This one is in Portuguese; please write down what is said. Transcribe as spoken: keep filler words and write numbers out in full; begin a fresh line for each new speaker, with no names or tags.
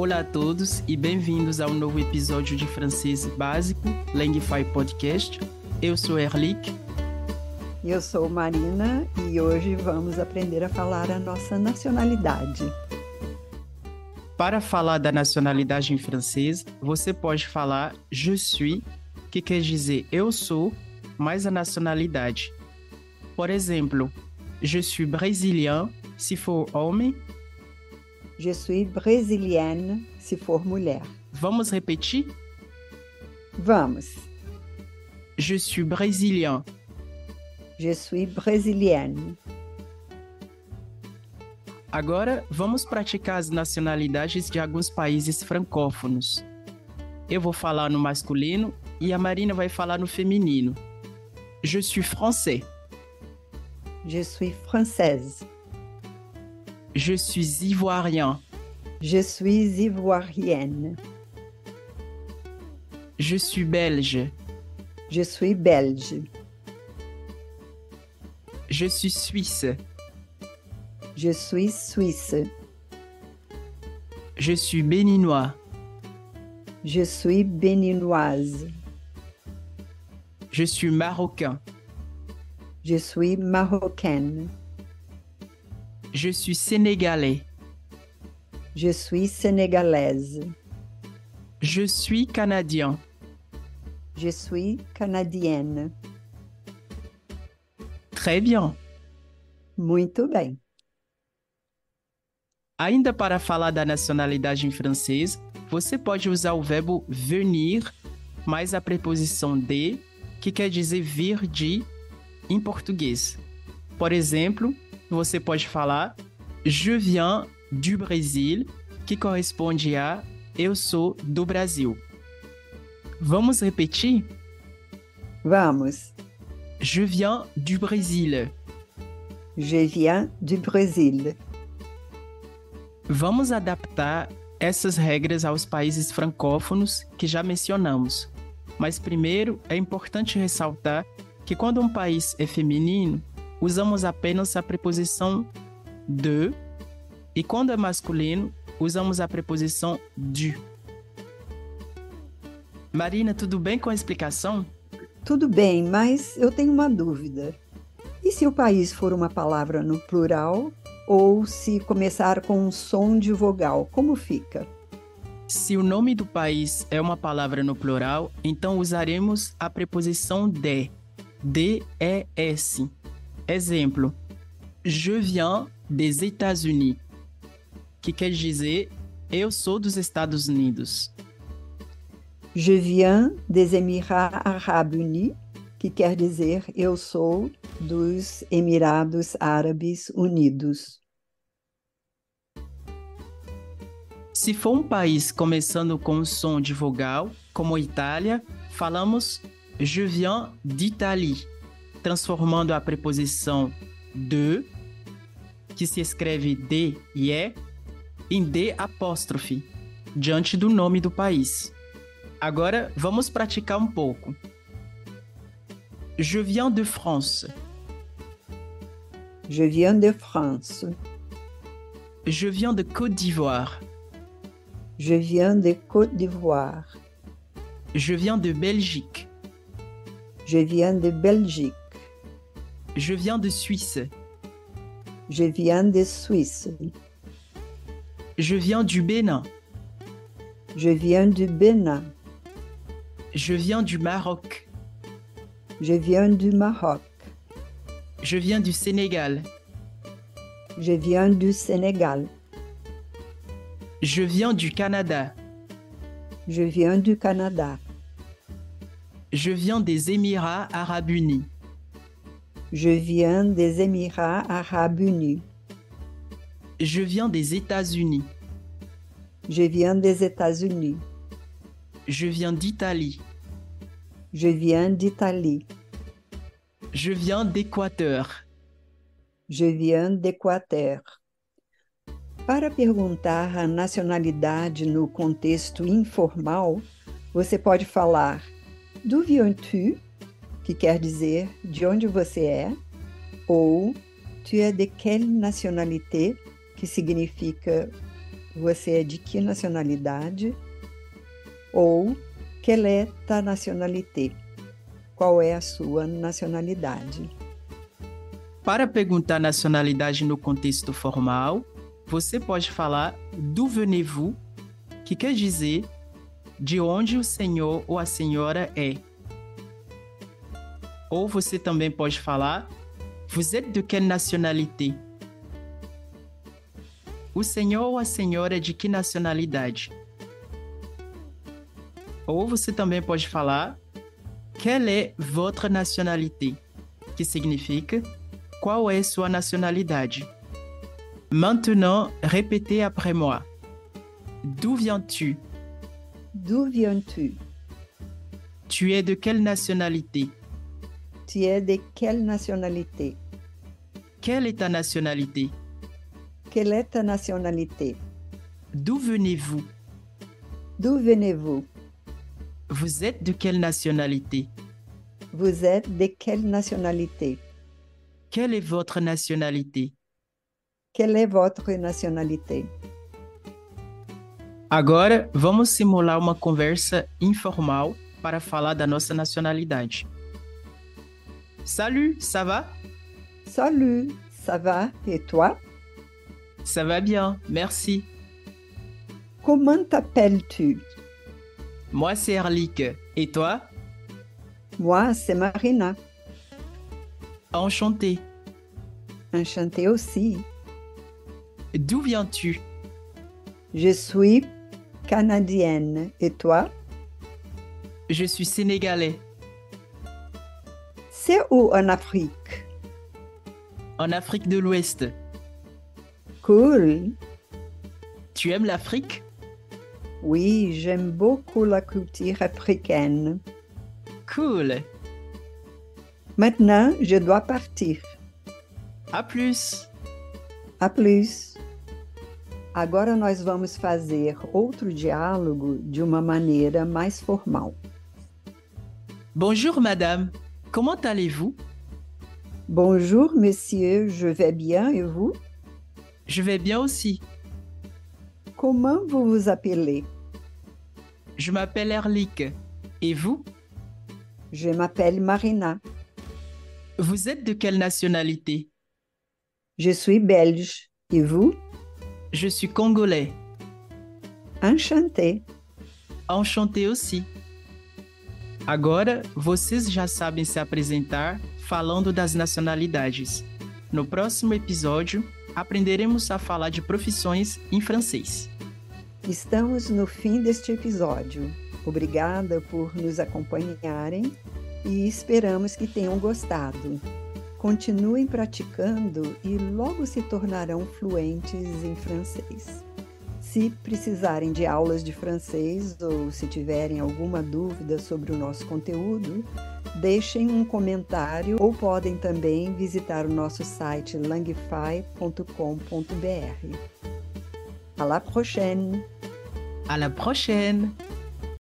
Olá a todos e bem-vindos ao novo episódio de Francês Básico, Langify Podcast. Eu sou Erlich.
Eu sou Marina e hoje vamos aprender a falar a nossa nacionalidade.
Para falar da nacionalidade em francês, você pode falar je suis, que quer dizer eu sou, mais a nacionalidade. Por exemplo, je suis brésilien, se for homem.
Je suis brésilienne, se for mulher.
Vamos repetir?
Vamos.
Je suis brésilien.
Je suis brésilienne.
Agora, vamos praticar as nacionalidades de alguns países francófonos. Eu vou falar no masculino e a Marina vai falar no feminino. Je suis français.
Je suis française.
Je suis ivoirien.
Je suis ivoirienne.
Je suis belge.
Je suis belge.
Je suis suisse.
Je suis suisse.
Je suis béninois.
Je suis béninoise.
Je suis marocain.
Je suis marocaine.
Je suis sénégalais.
Je suis sénégalaise.
Je suis canadien.
Je suis canadienne.
Très bien.
Muito bem.
Ainda para falar da nacionalidade em francês, você pode usar o verbo venir mais a preposição de, que quer dizer vir de, em português. Por exemplo, você pode falar je viens du Brésil, que corresponde a eu sou do Brasil. Vamos repetir?
Vamos.
Je viens du Brésil.
Je viens du Brésil.
Vamos adaptar essas regras aos países francófonos que já mencionamos. Mas primeiro é importante ressaltar que quando um país é feminino, usamos apenas a preposição de, e quando é masculino, usamos a preposição du. Marina, tudo bem com a explicação?
Tudo bem, mas eu tenho uma dúvida. E se o país for uma palavra no plural ou se começar com um som de vogal, como fica?
Se o nome do país é uma palavra no plural, então usaremos a preposição de, D-E-S. Exemplo, je viens des États-Unis, que quer dizer eu sou dos Estados Unidos.
Je viens des Émirats Arabes Unis, que quer dizer eu sou dos Emirados Árabes Unidos.
Se for um país começando com um som de vogal, como Itália, falamos je viens d'Italie, transformando a preposição de, que se escreve D e E, em D apóstrofe, diante do nome do país. Agora, vamos praticar um pouco. Je viens de France.
Je viens de France.
Je viens de Côte d'Ivoire.
Je viens de Côte d'Ivoire.
Je viens de Belgique.
Je viens de Belgique.
Je viens de Suisse.
Je viens de Suisse.
Je viens du Bénin.
Je viens du Bénin.
Je viens du Maroc.
Je viens du Maroc.
Je viens du Sénégal.
Je viens du Sénégal.
Je viens du Canada.
Je viens du Canada.
Je viens des Émirats Arabes Unis.
Je viens des Émirats Arabes Unis.
Je viens des États-Unis.
Je viens des États-Unis.
Je viens d'Italie.
Je viens d'Italie.
Je viens d'Équateur.
Je viens d'Équateur. Para perguntar a nacionalidade no contexto informal, você pode falar d'où viens-tu, que quer dizer de onde você é, ou tu es de quelle nationalité, que significa você é de que nacionalidade? Ou quelle est ta nationalité? Qual é a sua nacionalidade?
Para perguntar nacionalidade no contexto formal, você pode falar d'où venez-vous, que quer dizer de onde o senhor ou a senhora é. Ou você também pode falar vous êtes de quelle nationalité? O senhor ou a senhora é de que nacionalidade? Ou você também pode falar quelle est votre nationalité? Que significa qual é sua nacionalidade? Maintenant, répétez après moi. D'où viens-tu?
D'où viens-tu?
Tu es de quelle nationalité?
Tu es de quelle nationalité?
Quelle est ta nationalité?
Quelle est ta nationalité?
D'où venez-vous?
D'où venez-vous?
Vous êtes de quelle nationalité?
Vous êtes de quelle nationalité?
Quelle est votre nationalité?
Quelle est votre nationalité?
Agora, vamos simular uma conversa informal para falar da nossa nacionalidade. Salut, ça va?
Salut, ça va? Et toi?
Ça va bien, merci.
Comment t'appelles-tu?
Moi, c'est Erlik. Et toi?
Moi, c'est Marina.
Enchanté.
Enchantée aussi.
D'où viens-tu?
Je suis canadienne. Et toi?
Je suis sénégalais.
C'est où en Afrique?
En Afrique de l'Ouest.
Cool.
Tu aimes l'Afrique?
Oui, j'aime beaucoup la culture africaine.
Cool.
Maintenant, je dois partir.
À plus.
A plus. Agora nós vamos fazer outro diálogo de uma maneira mais formal.
Bonjour madame, comment allez-vous?
Bonjour monsieur, je vais bien et vous?
Je vais bien aussi.
Comment vous vous appelez?
Je m'appelle Erlik. Et vous?
Je m'appelle Marina.
Vous êtes de quelle nationalité?
Je suis belge. Et vous?
Je suis congolais.
Enchanté.
Enchanté aussi. Agora, vocês já sabem se apresentar falando das nacionalidades. No próximo episódio, aprenderemos a falar de profissões em francês.
Estamos no fim deste episódio. Obrigada por nos acompanharem e esperamos que tenham gostado. Continuem praticando e logo se tornarão fluentes em francês. Se precisarem de aulas de francês ou se tiverem alguma dúvida sobre o nosso conteúdo, deixem um comentário ou podem também visitar o nosso site langify ponto com ponto br. À la prochaine!
À la prochaine!